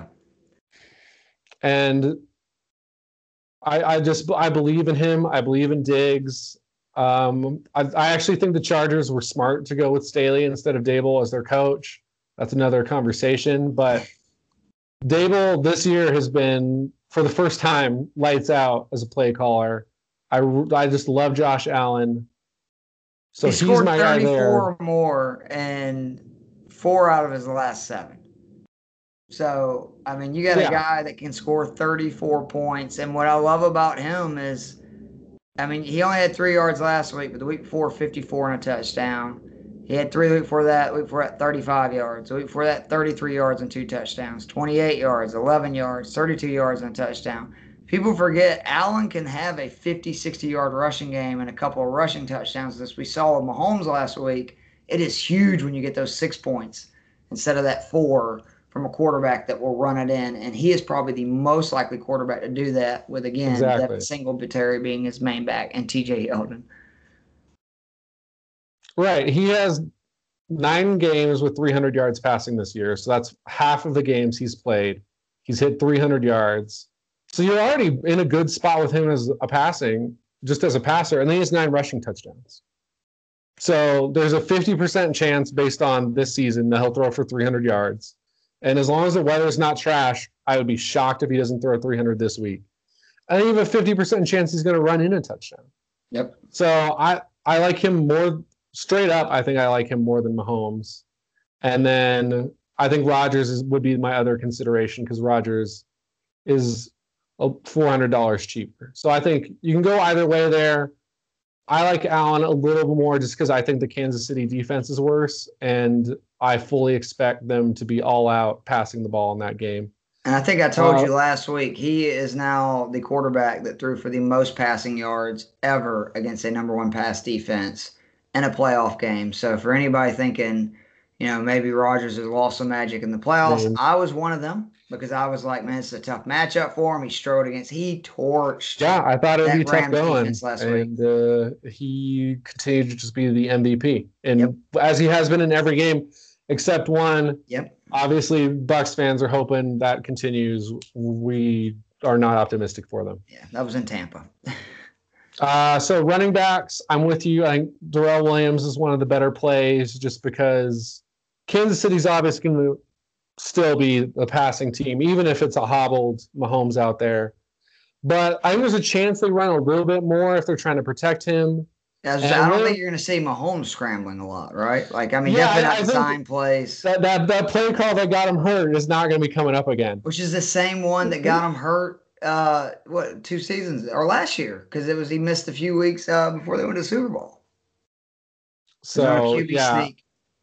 And I believe in him. I believe in Diggs. I actually think the Chargers were smart to go with Staley instead of Dable as their coach. That's another conversation. But Dable this year has been, for the first time, lights out as a play caller. I just love Josh Allen. So he's my guy there. 34 or more and 4 out of his last 7. So, I mean, you got a guy that can score 34 points. And what I love about him is, I mean, he only had 3 yards last week, but the week before, 54 and a touchdown. He had 3 the week before that. The week before that, 35 yards. The week before that, 33 yards and 2 touchdowns. 28 yards, 11 yards, 32 yards and a touchdown. People forget Allen can have a 50, 60-yard rushing game and a couple of rushing touchdowns, as we saw with Mahomes last week. It is huge when you get those 6 points instead of that 4 from a quarterback that will run it in, and he is probably the most likely quarterback to do that with, again, exactly. Devin Singletary being his main back and TJ Yeldon. Right. He has 9 games with 300 yards passing this year. So that's half of the games he's played. He's hit 300 yards. So you're already in a good spot with him as a just as a passer. And then he has 9 rushing touchdowns. So there's a 50% chance based on this season that he'll throw for 300 yards. And as long as the weather's not trash, I would be shocked if he doesn't throw 300 this week. I think you have a 50% chance he's going to run in a touchdown. Yep. So I like him more. Straight up, I think I like him more than Mahomes. And then I think Rodgers would be my other consideration because Rodgers is $400 cheaper. So I think you can go either way there. I like Allen a little more just because I think the Kansas City defense is worse, and I fully expect them to be all out passing the ball in that game. And I think I told you last week, he is now the quarterback that threw for the most passing yards ever against a number 1 pass defense in a playoff game. So for anybody thinking, maybe Rodgers has lost some magic in the playoffs, I was one of them because I was like, man, it's a tough matchup for him. He torched. Yeah, I thought it would be tough going. Last week. He continued to just be the MVP. And as he has been in every game except one. Yep. Obviously, Bucs fans are hoping that continues. We are not optimistic for them. Yeah, that was in Tampa. So running backs, I'm with you. I think Darrell Williams is one of the better plays just because Kansas City's obviously going to still be a passing team, even if it's a hobbled Mahomes out there. But I think there's a chance they run a little bit more if they're trying to protect him. I don't think you're going to see Mahomes scrambling a lot, right? definitely not design plays. That play call that got him hurt is not going to be coming up again. Which is the same one that got him hurt 2 seasons or last year because he missed a few weeks before they went to the Super Bowl. So sneak.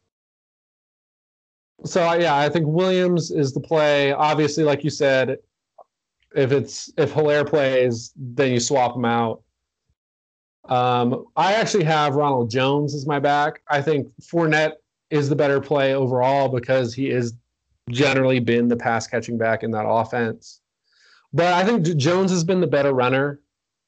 So I think Williams is the play. Obviously, like you said, if Hilaire plays, then you swap him out. I actually have Ronald Jones as my back. I think Fournette is the better play overall because he is generally been the pass catching back in that offense. But I think Jones has been the better runner,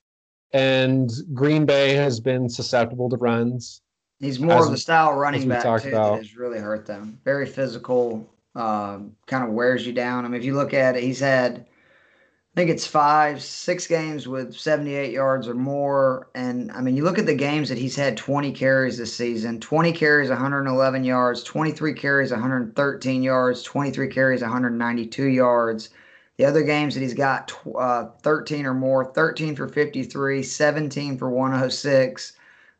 and Green Bay has been susceptible to runs. He's more of the style running back too that has really hurt them. Very physical, kind of wears you down. I mean, if you look at it, he's had, I think it's 5-6 games with 78 yards or more. And I mean, you look at the games that he's had 20 carries this season, 20 carries, 111 yards, 23 carries, 113 yards, 23 carries, 192 yards. The other games that he's got 13 or more, 13 for 53, 17 for 106,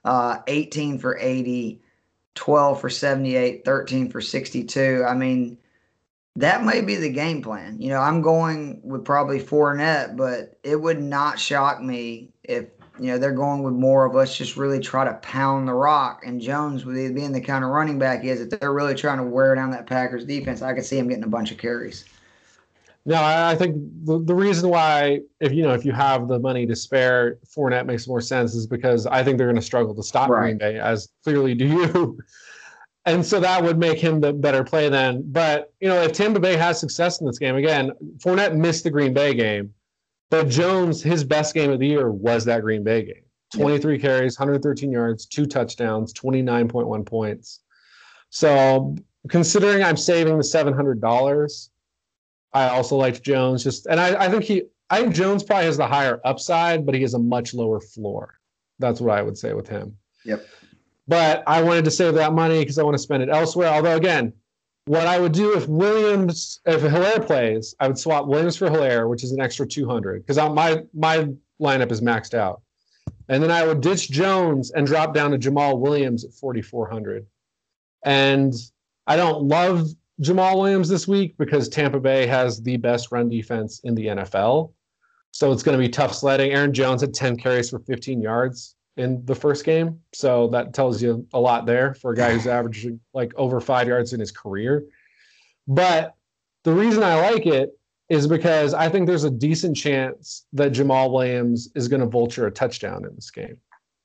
18 for 80, 12 for 78, 13 for 62. I mean, that may be the game plan. I'm going with probably Fournette, but it would not shock me if, they're going with more of let's just really try to pound the rock. And Jones, with being the kind of running back he is, if they're really trying to wear down that Packers defense, I could see him getting a bunch of carries. No, I think the reason why, if you have the money to spare, Fournette makes more sense is because I think they're going to struggle to stop Green Bay, as clearly do you. And so that would make him the better play then. But, if Tampa Bay has success in this game, again, Fournette missed the Green Bay game. But Jones, his best game of the year was that Green Bay game. 23 carries, 113 yards, 2 touchdowns, 29.1 points. So considering I'm saving the $700, I also liked Jones. I think Jones probably has the higher upside, but he has a much lower floor. That's what I would say with him. Yep. But I wanted to save that money because I want to spend it elsewhere. Although, again, what I would do if Hilaire plays, I would swap Williams for Hilaire, which is an extra $200 because my lineup is maxed out. And then I would ditch Jones and drop down to Jamal Williams at $4,400. And I don't love Jamal Williams this week because Tampa Bay has the best run defense in the NFL. So it's going to be tough sledding. Aaron Jones had 10 carries for 15 yards in the first game. So that tells you a lot there for a guy who's averaging like over 5 yards in his career. But the reason I like it is because I think there's a decent chance that Jamal Williams is going to vulture a touchdown in this game.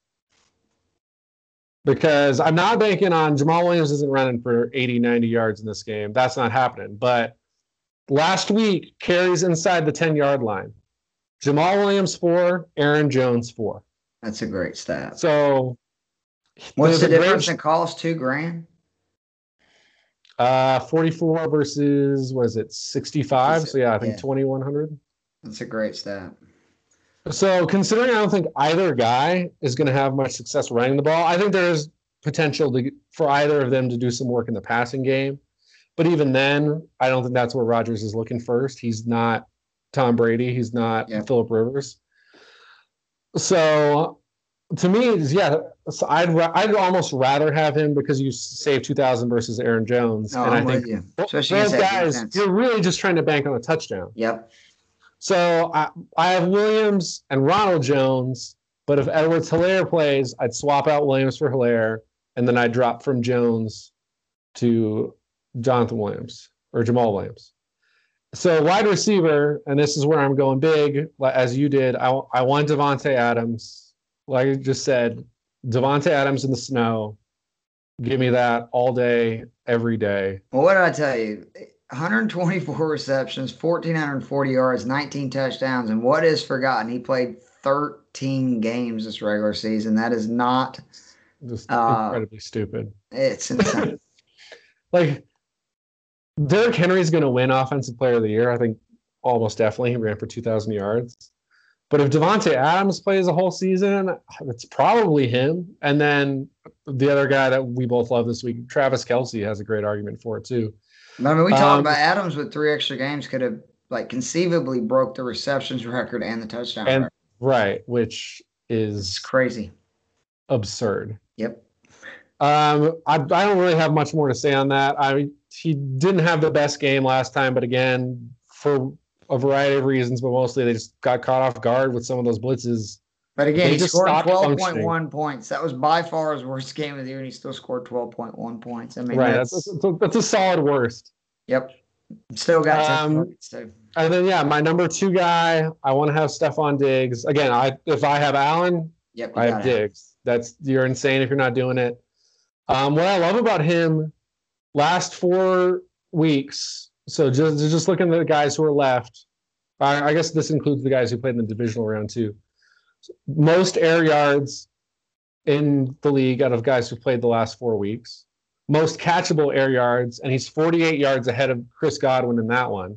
Because I'm not banking on Jamal Williams isn't running for 80, 90 yards in this game. That's not happening. But Last week, carries inside the 10-yard line. Jamal Williams 4, Aaron Jones 4. That's a great stat. So, what's the difference in cost? $2,000. 44 versus, was it 65? So yeah, I think 2,100. That's a great stat. So considering I don't think either guy is going to have much success running the ball, I think there's potential for either of them to do some work in the passing game. But even then, I don't think that's where Rodgers is looking first. He's not Tom Brady. He's not Phillip Rivers. So to me, so I'd almost rather have him because you save 2,000 versus Aaron Jones. Oh, and I think those guys, defense. You're really just trying to bank on a touchdown. Yep. So I have Williams and Ronald Jones, but if Edwards-Helaire plays, I'd swap out Williams for Helaire, and then I'd drop from Jones to Jonathan Williams or Jamal Williams. So wide receiver, and this is where I'm going big, as you did, I want Davante Adams. Like I just said, Davante Adams in the snow. Give me that all day, every day. Well, what did I tell you? 124 receptions, 1,440 yards, 19 touchdowns, and what is forgotten? He played 13 games this regular season. That is not just incredibly stupid. It's insane. Like, Derrick Henry's going to win Offensive Player of the Year. I think almost definitely. He ran for 2,000 yards. But if Davante Adams plays a whole season, it's probably him. And then the other guy that we both love this week, Travis Kelce, has a great argument for it too. I mean, we talked about Adams with 3 extra games could have conceivably broke the receptions record and the touchdown record. Right, which is crazy, absurd. Yep. I don't really have much more to say on that. He didn't have the best game last time, but again, for a variety of reasons, but mostly they just got caught off guard with some of those blitzes. But again, he scored 12.1 points. That was by far his worst game of the year, and he still scored 12.1 points. I mean, right, that's a solid worst. Yep. Still got 10 points, too. And then, my number 2 guy, I want to have Stephon Diggs. Again, if I have Allen, I have Diggs. You're insane if you're not doing it. What I love about him, last 4 weeks, so just looking at the guys who are left, I guess this includes the guys who played in the divisional round too. Most air yards in the league out of guys who played the last 4 weeks. Most catchable air yards, and he's 48 yards ahead of Chris Godwin in that one.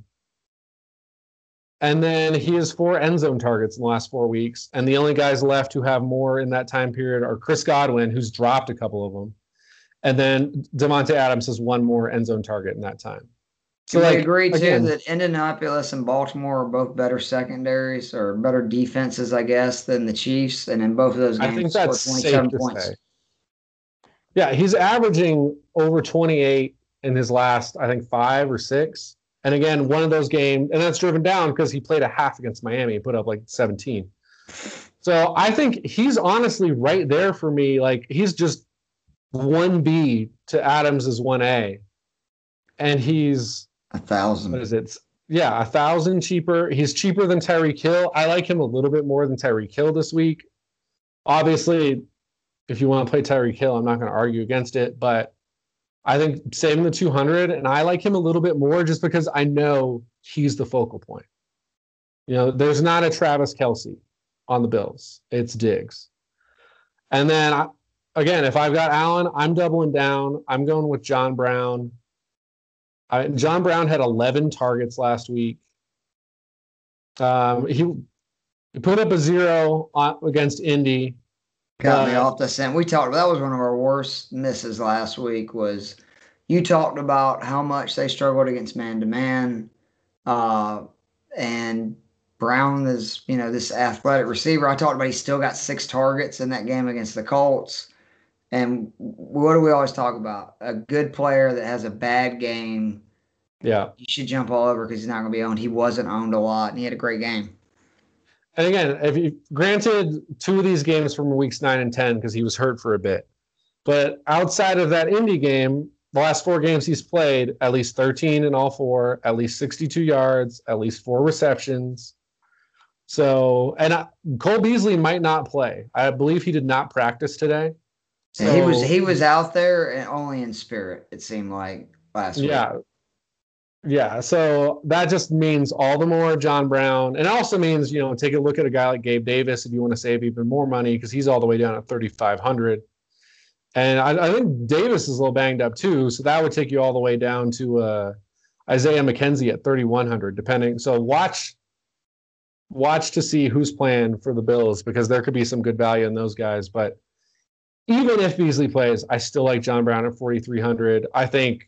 And then he has 4 end zone targets in the last 4 weeks, and the only guys left who have more in that time period are Chris Godwin, who's dropped a couple of them, and then Davante Adams has 1 more end zone target in that time. So I agree, too, that Indianapolis and Baltimore are both better secondaries or better defenses, I guess, than the Chiefs. And in both of those games, I think that's safe to say. Yeah, he's averaging over 28 in his last, I think, 5 or 6. And again, one of those games, and that's driven down because he played a half against Miami and put up 17. So I think he's honestly right there for me. He's just 1B to Adams' 1A. And he's 1,000. What is it? Yeah, 1,000 cheaper. He's cheaper than Tyreek Hill. I like him a little bit more than Tyreek Hill this week. Obviously, if you want to play Tyreek Hill, I'm not going to argue against it, but I think saving the 200, and I like him a little bit more just because I know he's the focal point. There's not a Travis Kelce on the Bills. It's Diggs. And then, again, if I've got Allen, I'm doubling down. I'm going with John Brown. John Brown had 11 targets last week. He put up a 0 against Indy. Got me off the scent. We talked about that was one of our worst misses last week. Was you talked about how much they struggled against man-to-man, and Brown is this athletic receiver. I talked about he still got 6 targets in that game against the Colts. And what do we always talk about? A good player that has a bad game, you should jump all over because he's not going to be owned. He wasn't owned a lot, and he had a great game. And again, granted 2 of these games from weeks 9 and 10 because he was hurt for a bit. But outside of that Indy game, the last 4 games he's played, at least 13 in all 4, at least 62 yards, at least 4 receptions. So, and Cole Beasley might not play. I believe he did not practice today. So, he was out there and only in spirit, it seemed like last week. Yeah. Yeah, so that just means all the more John Brown. And it also means, take a look at a guy like Gabe Davis if you want to save even more money because he's all the way down at 3,500. And I think Davis is a little banged up too, so that would take you all the way down to Isaiah McKenzie at 3,100, depending. So watch to see who's playing for the Bills because there could be some good value in those guys. But even if Beasley plays, I still like John Brown at 4,300. I think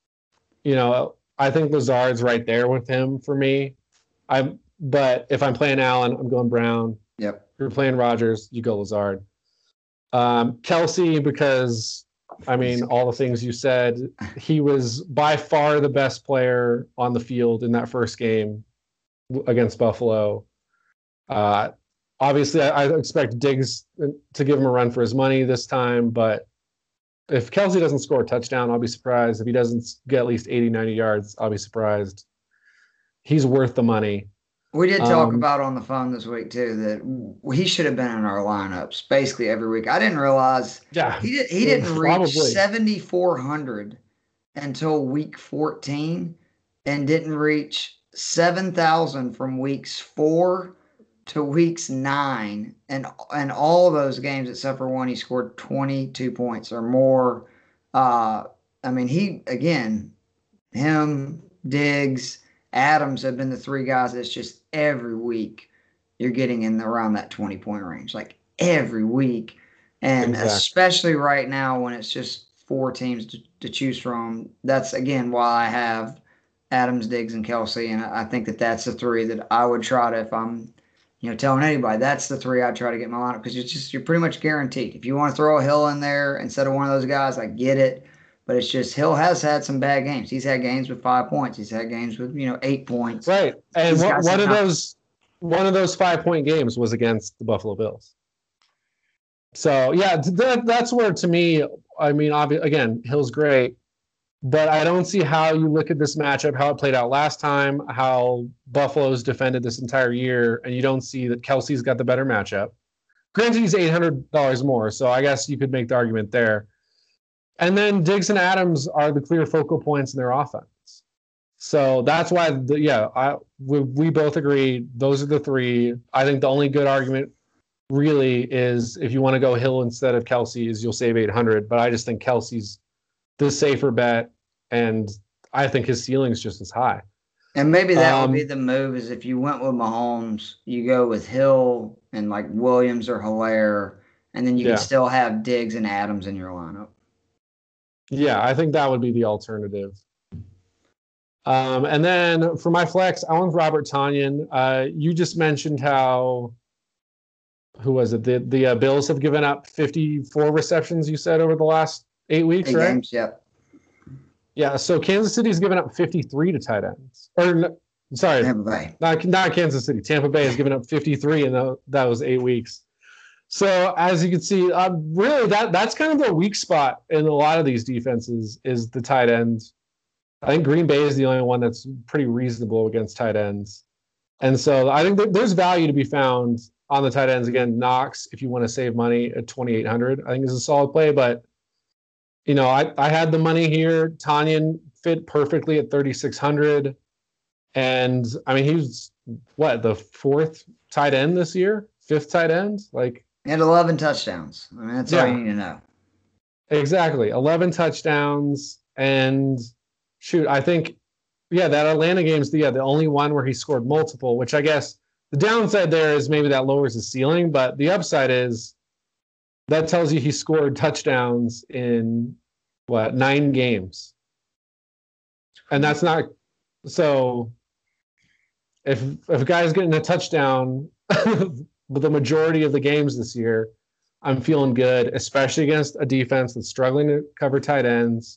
Lazard's right there with him for me. But if I'm playing Allen, I'm going Brown. Yep. If you're playing Rodgers, you go Lazard. Kelce, because all the things you said, he was by far the best player on the field in that first game against Buffalo. Obviously, I expect Diggs to give him a run for his money this time, but if Kelce doesn't score a touchdown, I'll be surprised. If he doesn't get at least 80, 90 yards, I'll be surprised. He's worth the money. We did talk about on the phone this week, too, that he should have been in our lineups basically every week. I didn't realize he didn't reach 7,400 until week 14 and didn't reach 7,000 from weeks 4 to weeks 9. And all of those games, except for one, he scored 22 points or more. Him, Diggs, Adams have been the three guys that's just every week you're getting in around that 20-point range, like every week. And especially right now when it's just 4 teams to choose from, that's, again, why I have Adams, Diggs, and Kelce. And I think that's the 3 that I would try to, if I'm telling anybody, that's the 3 I'd try to get in my lineup because you're pretty much guaranteed. If you want to throw a Hill in there instead of one of those guys, I get it. But it's just Hill has had some bad games. He's had games with 5 points. He's had games with 8 points. Right, and one of those 5-point games was against the Buffalo Bills. So yeah, that's where to me, again, Hill's great, but I don't see how you look at this matchup, how it played out last time, how Buffalo's defended this entire year, and you don't see that Kelce's got the better matchup. Granted, he's $800 more, so I guess you could make the argument there. And then Diggs and Adams are the clear focal points in their offense. So that's why, we both agree those are the 3. I think the only good argument really is if you want to go Hill instead of Kelce is you'll save 800. But I just think Kelce's the safer bet, and I think his ceiling is just as high. And maybe that would be the move is if you went with Mahomes, you go with Hill and like Williams or Hilaire, and then you can still have Diggs and Adams in your lineup. Yeah, I think that would be the alternative. And then for my flex, I went Robert Tonyan. You just mentioned who was it? The Bills have given up 54 receptions, you said, over the last 8 weeks, 8 right? Games, yep. Yeah, so Kansas City's given up 53 to tight ends. Tampa Bay. Not Kansas City. Tampa Bay has given up 53, and that was 8 weeks. So as you can see, really that's kind of the weak spot in a lot of these defenses is the tight ends. I think Green Bay is the only one that's pretty reasonable against tight ends. And so I think there's value to be found on the tight ends. Again, Knox, if you want to save money at 2,800, I think is a solid play. But, I had the money here. Tonyan fit perfectly at 3,600. And, he was, the 4th tight end this year? 5th tight end? And 11 touchdowns. That's all you need to know. Exactly. 11 touchdowns. And shoot, I think, that Atlanta game's the only one where he scored multiple, which I guess the downside there is maybe that lowers his ceiling, but the upside is that tells you he scored touchdowns in 9 games. And that's not so if a guy's getting a touchdown the majority of the games this year, I'm feeling good, especially against a defense that's struggling to cover tight ends.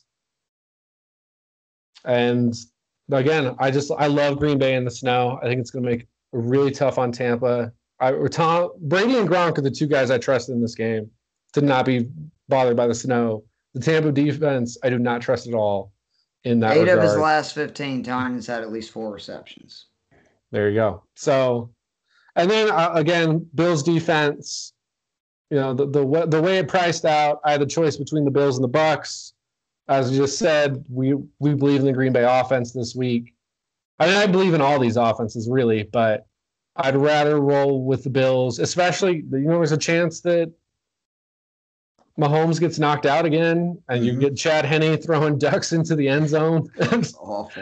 And again, I love Green Bay in the snow. I think it's going to make it really tough on Tampa. Brady and Gronk are the 2 guys I trust in this game to not be bothered by the snow. The Tampa defense, I do not trust at all in that 8 regard. of his last 15 times had at least 4 receptions. There you go. So, and then again, Bills defense, the way it priced out, I had the choice between the Bills and the Bucks. as you just said, we believe in the Green Bay offense this week. I mean, I believe in all these offenses, really, but I'd rather roll with the Bills, especially, there's a chance that Mahomes gets knocked out again, and you get Chad Henne throwing ducks into the end zone. That's awful.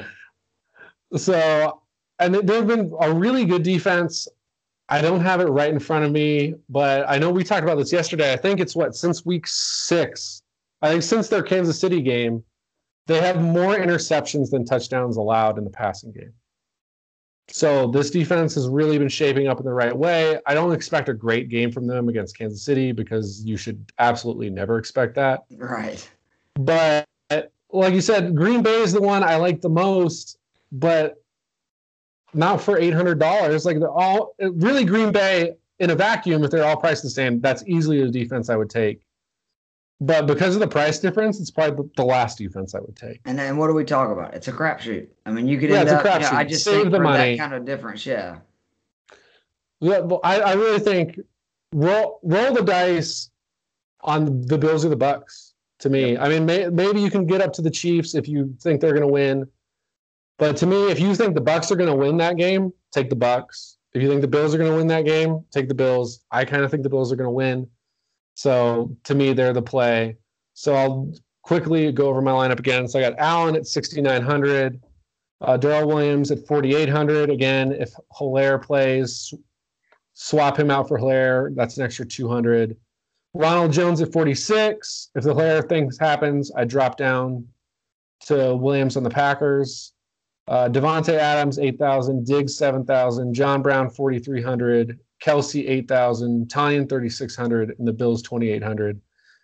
So, and they've been a really good defense. I don't have it right in front of me, but I know we talked about this yesterday. I think it's since week 6. I think since their Kansas City game, they have more interceptions than touchdowns allowed in the passing game. So this defense has really been shaping up in the right way. I don't expect a great game from them against Kansas City because you should absolutely never expect that. Right. But like you said, Green Bay is the one I like the most, but not for $800. Like they're all really Green Bay in a vacuum. If they're all priced the same, that's easily the defense I would take. But because of the price difference, it's probably the last defense I would take. And then what do we talk about? It's a crapshoot. I mean, you could end up. I just Save think the for money. That kind of difference, yeah. Yeah, I really think roll the dice on the Bills or the Bucks. To me, yep. I mean, maybe you can get up to the Chiefs if you think they're going to win. But to me, if you think the Bucks are going to win that game, take the Bucks. If you think the Bills are going to win that game, take the Bills. I kind of think the Bills are going to win. So to me, they're the play. So I'll quickly go over my lineup again. So I got Allen at 6,900, Darrell Williams at 4,800. Again, if Hilaire plays, swap him out for Hilaire. That's an extra 200. Ronald Jones at 46. If the Hilaire thing happens, I drop down to Williams on the Packers. Devontae Adams 8,000, Diggs 7,000, John Brown 4,300. Kelsey 8,000, Tanyan 3,600, and the Bills 2,800.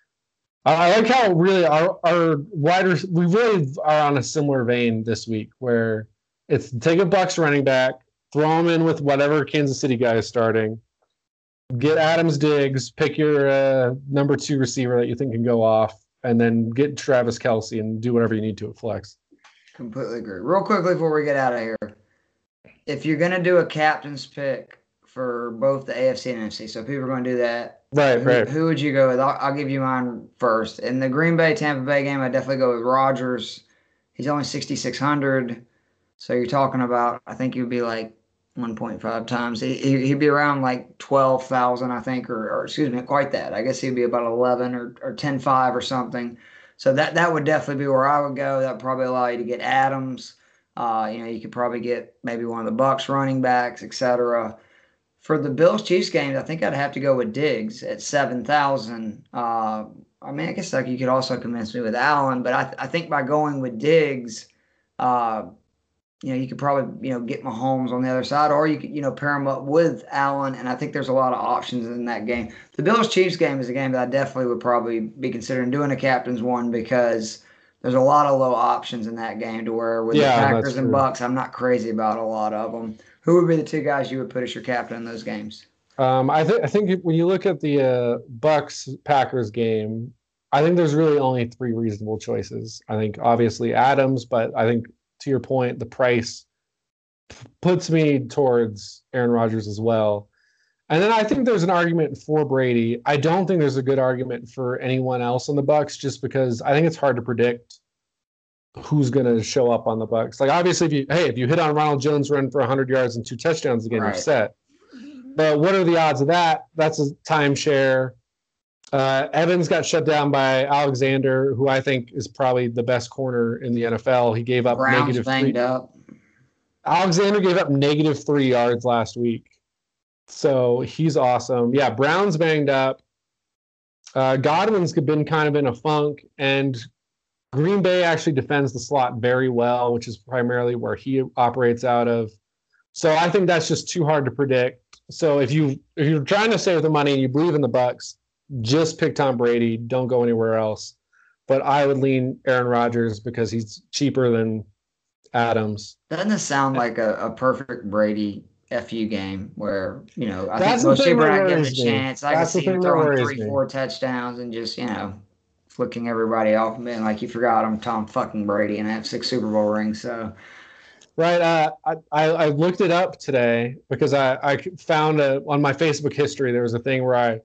I like how really our wide we really are on a similar vein this week, where it's take a Bucks running back, throw him in with whatever Kansas City guy is starting, get Adams, Diggs, pick your number 2 receiver that you think can go off, and then get Travis Kelsey and do whatever you need to at flex. Completely agree. Real quickly before we get out of here, if you're gonna do a captain's pick for both the AFC and NFC. So people are going to do that. Right. Who would you go with? I'll give you mine first. In the Green Bay Tampa Bay game, I definitely go with Rodgers. He's only 6,600. So you're talking about, I think he'd be like 1.5 times. He'd be around like 12,000, I think, or excuse me, quite that. I guess he'd be about 11 or 10.5 or something. So that would definitely be where I would go. That would probably allow you to get Adams. You could probably get maybe one of the Bucks running backs, etc. For the Bills-Chiefs games, I think I'd have to go with Diggs at 7,000. I mean, I guess you could also convince me with Allen, but I think by going with Diggs, you could probably, get Mahomes on the other side, or you could, pair him up with Allen, and I think there's a lot of options in that game. The Bills-Chiefs game is a game that I definitely would probably be considering doing a captain's one because there's a lot of low options in that game to where with the Packers and Bucks, I'm not crazy about a lot of them. Who would be the 2 guys you would put as your captain in those games? I think when you look at the Bucks-Packers game, I think there's really only 3 reasonable choices. I think obviously Adams, but I think to your point, the price puts me towards Aaron Rodgers as well. And then I think there's an argument for Brady. I don't think there's a good argument for anyone else on the Bucks, just because I think it's hard to predict who's going to show up on the Bucks. Like obviously, if you hit on Ronald Jones run for 100 yards and 2 touchdowns again, You're set. But what are the odds of that? That's a timeshare. Evans got shut down by Alexander, who I think is probably the best corner in the NFL. He gave up -3. Alexander gave up -3 yards last week. So he's awesome. Yeah, Brown's banged up. Godwin's been kind of in a funk, and Green Bay actually defends the slot very well, which is primarily where he operates out of. So I think that's just too hard to predict. So if you're trying to save the money and you believe in the Bucks, just pick Tom Brady. Don't go anywhere else. But I would lean Aaron Rodgers because he's cheaper than Adams. Doesn't this sound like a perfect Brady FU game where, I think most people are not getting a chance. I can see him throwing 3-4 touchdowns and just, flicking everybody off and being like, you forgot I'm Tom fucking Brady and I have 6 Super Bowl rings. So, right. I looked it up today because I found on my Facebook history there was a thing where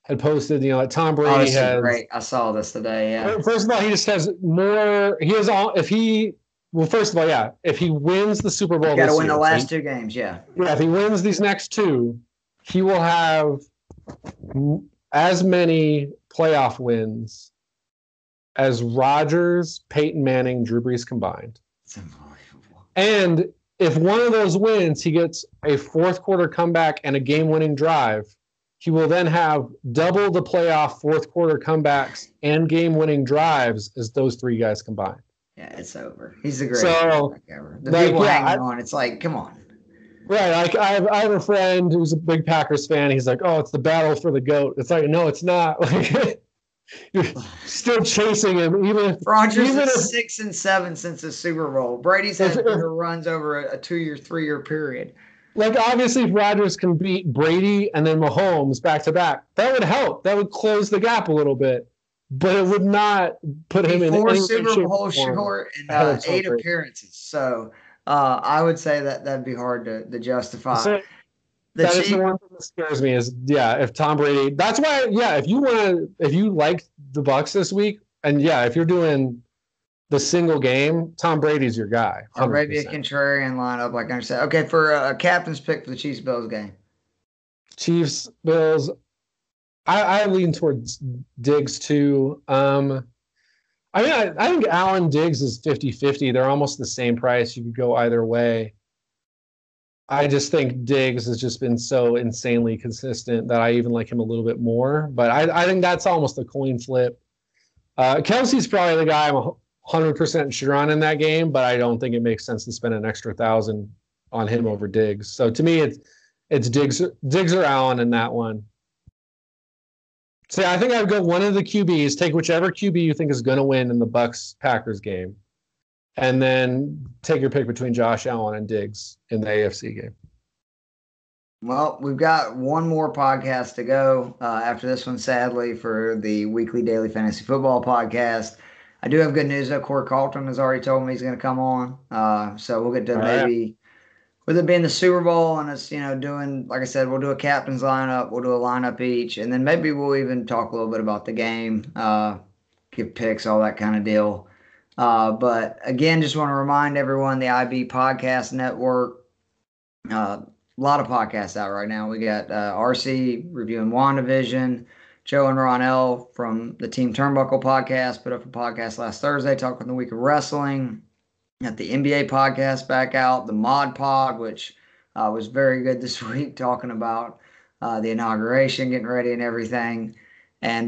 had posted, that Tom Brady has. Great. I saw this today. Yeah. First of all, he just has more. He has all. First of all, yeah. If he wins the Super Bowl, got to win the last 2 games. Yeah. Yeah. If he wins these next 2, he will have as many playoff wins as Rodgers, Peyton Manning, Drew Brees combined. It's unbelievable. And if one of those wins, he gets a fourth quarter comeback and a game-winning drive, he will then have double the playoff fourth quarter comebacks and game-winning drives as those 3 guys combined. Yeah, it's over. He's the greatest quarterback ever. The people hanging on, it's like, come on. Right. Like I have a friend who's a big Packers fan. He's like, "Oh, it's the battle for the GOAT." It's like, no, it's not. Like you're still chasing him, even if Rodgers is 6 and 7 since the Super Bowl. Brady's had bigger runs over a 2-year, 3-year period. Like obviously, if Rodgers can beat Brady and then Mahomes back to back, that would help. That would close the gap a little bit, but it would not put him in 4 Super Bowl short and 8 appearances. So I would say that'd be hard to justify. So, that is the one thing that scares me is, if Tom Brady, that's why, if you like the Bucs this week, and if you're doing the single game, Tom Brady's your guy. 100%. Or maybe a contrarian lineup, like I said. Okay, for a captain's pick for the Chiefs-Bills game. Chiefs-Bills, I lean towards Diggs too. I think Allen Diggs is 50-50. They're almost the same price. You could go either way. I just think Diggs has just been so insanely consistent that I even like him a little bit more. But I think that's almost a coin flip. Kelsey's probably the guy I'm 100% sure on in that game, but I don't think it makes sense to spend an extra $1,000 on him over Diggs. So to me, it's Diggs or Allen in that one. So I think I'd go one of the QBs, take whichever QB you think is going to win in the Bucs-Packers game, and then take your pick between Josh Allen and Diggs in the AFC game. Well, we've got one more podcast to go after this one, sadly, for the weekly daily fantasy football podcast. I do have good news, though. Corey Carlton has already told me he's going to come on. So we'll get to maybe, with it being the Super Bowl and us, doing, like I said, we'll do a captain's lineup. We'll do a lineup each. And then maybe we'll even talk a little bit about the game, give picks, all that kind of deal. But again, just want to remind everyone, the IB Podcast Network, a lot of podcasts out right now. We got RC reviewing WandaVision. Joe and Ronell from the Team Turnbuckle podcast put up a podcast last Thursday talking the week of wrestling. Got the NBA podcast back out, the Mod Pod, which was very good this week, talking about the inauguration, getting ready and everything. And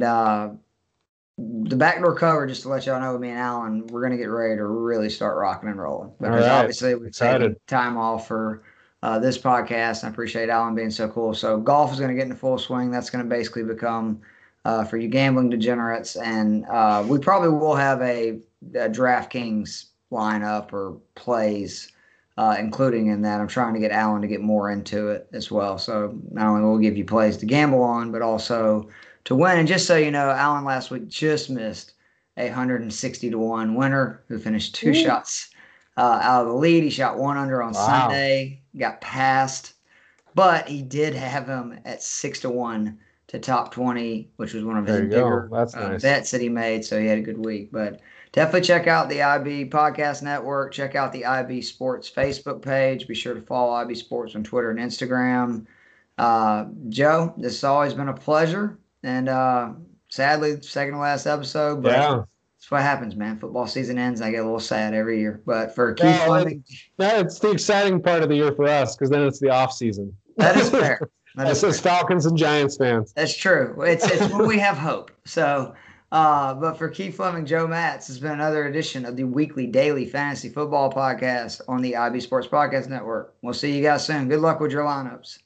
the backdoor cover, just to let y'all know, me and Alan, we're going to get ready to really start rocking and rolling. Because obviously we've taken time off for this podcast. I appreciate Alan being so cool. So golf is going to get into full swing. That's going to basically become, for you gambling degenerates. And we probably will have a DraftKings lineup or plays, including in that. I'm trying to get Alan to get more into it as well. So not only will we give you plays to gamble on, but also to win. And just so you know, Alan last week just missed a 160-1 winner who finished 2 shots out of the lead. He shot 1 under on Sunday, got passed, but he did have him at 6-1 to top 20, which was one of his bigger bets that he made. So he had a good week. But definitely check out the IB Podcast Network. Check out the IB Sports Facebook page. Be sure to follow IB Sports on Twitter and Instagram. Joe, this has always been a pleasure. And sadly, second to last episode, but that's what happens, man. Football season ends, I get a little sad every year. But for Keith Fleming, it's the exciting part of the year for us, because then it's the off season. That is fair. That's us Falcons and Giants fans. That's true. It's when we have hope. So, but for Keith Fleming, Joe Matz, has been another edition of the weekly daily fantasy football podcast on the IB Sports Podcast Network. We'll see you guys soon. Good luck with your lineups.